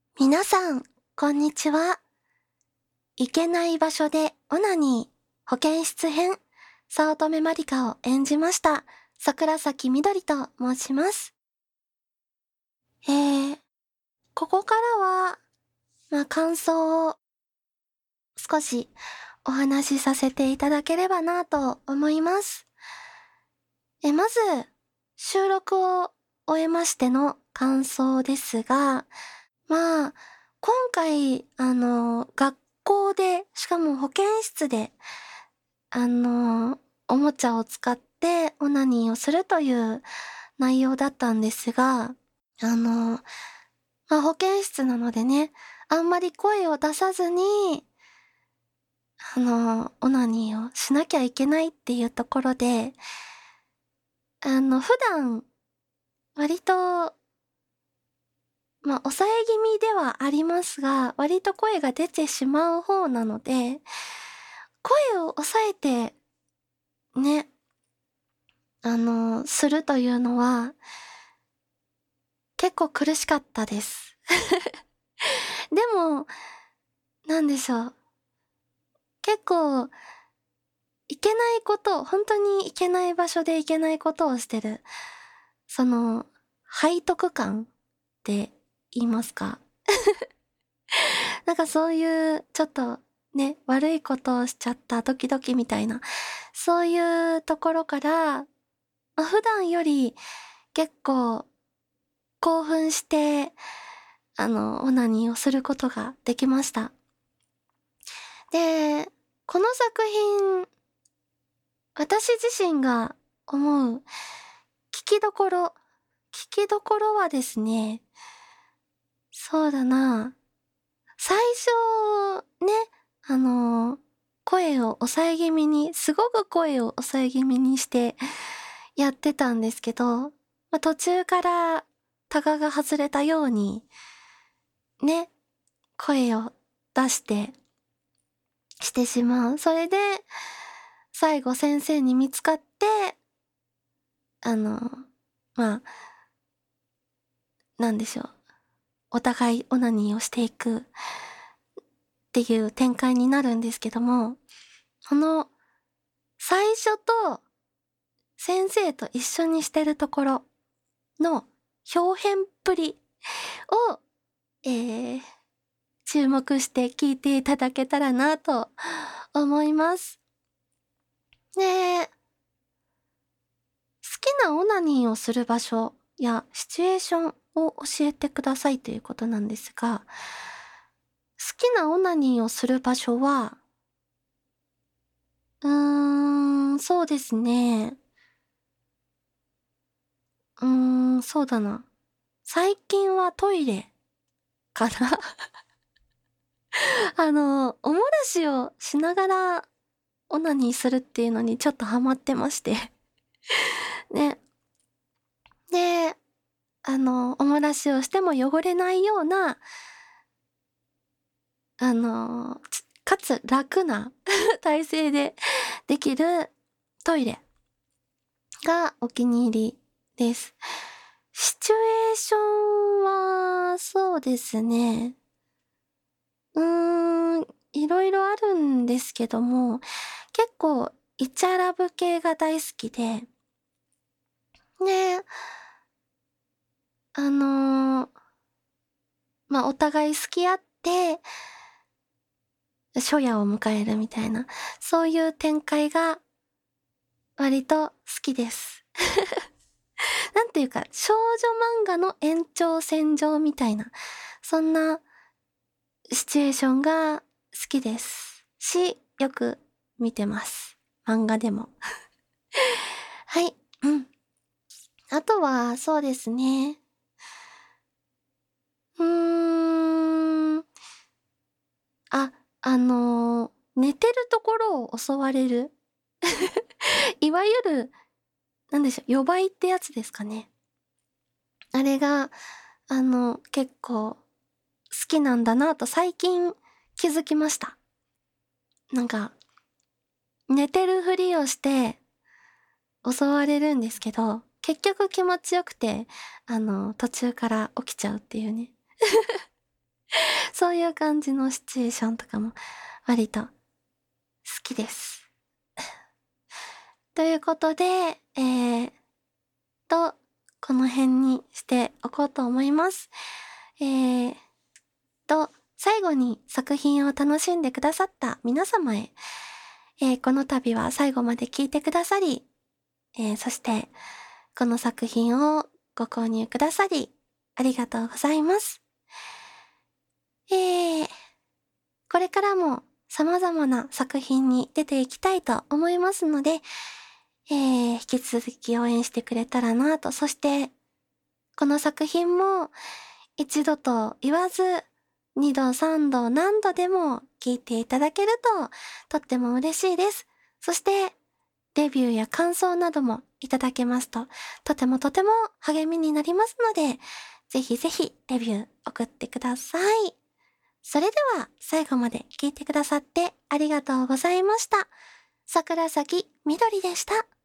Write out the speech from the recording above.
皆さん、こんにちは。行けない場所でオナニー、保健室編、早乙女まりかを演じました、桜咲みどりと申します。ここからは、感想を少しお話しさせていただければなと思います。まず、収録を終えましての感想ですが、今回、学校で、しかも保健室で、おもちゃを使ってオナニーをするという内容だったんですが、保健室なのでね、あんまり声を出さずに、オナニーをしなきゃいけないっていうところで、普段、割と、抑え気味ではありますが、割と声が出てしまう方なので、声を抑えて、ね、するというのは、結構苦しかったです。でも、なんでしょう。結構、いけないこと、本当にいけない場所でいけないことをしてる。その、背徳感って言いますか。なんかそういう、ちょっとね、悪いことをしちゃったドキドキみたいな、そういうところから、普段より結構興奮して、オナニーをすることができました。で、この作品、私自身が思う聞きどころはですね、そうだな、最初、ね、声を抑え気味に、すごく声を抑え気味にしてやってたんですけど、途中からタガが外れたように、ね、声を出してしまう。それで、最後先生に見つかって、まあ、なんでしょう。お互いオナニーをしていくっていう展開になるんですけども、この最初と先生と一緒にしてるところの表現っぷりを、注目して聞いていただけたらなと思います。で、好きなオナニーをする場所やシチュエーションを教えてくださいということなんですが、好きなオナニーをする場所は、そうですね。そうだな。最近はトイレかな。おもらしをしながらオナニーするっていうのにちょっとハマってまして。ね。で、おもらしをしても汚れないような、かつ楽な体勢でできるトイレがお気に入りです。シチュエーションは、そうですね。いろいろあるんですけども、結構、イチャラブ系が大好きで、で、お互い好き合って、初夜を迎えるみたいな、そういう展開が割と好きです。なんていうか、少女漫画の延長線上みたいな、そんなシチュエーションが好きですし、よく見てます。漫画でも。はい。あとは、そうですね。うーん。あ、寝てるところを襲われる。いわゆる、なんでしょう、夜バイってやつですかね。あれが、結構好きなんだなと最近気づきました。なんか、寝てるふりをして襲われるんですけど、結局気持ちよくて、途中から起きちゃうっていうね。 そういう感じのシチュエーションとかも割と好きです。ということで、この辺にしておこうと思います。最後に作品を楽しんでくださった皆様へ、この度は最後まで聞いてくださり、そしてこの作品をご購入くださり、ありがとうございます。これからも様々な作品に出ていきたいと思いますので、引き続き応援してくれたらなと、そしてこの作品も一度と言わず二度三度何度でも聞いていただけるととっても嬉しいです。そしてレビューや感想などもいただけますととても励みになりますので、ぜひぜひレビュー送ってください。それでは最後まで聞いてくださってありがとうございました。桜咲みどりでした。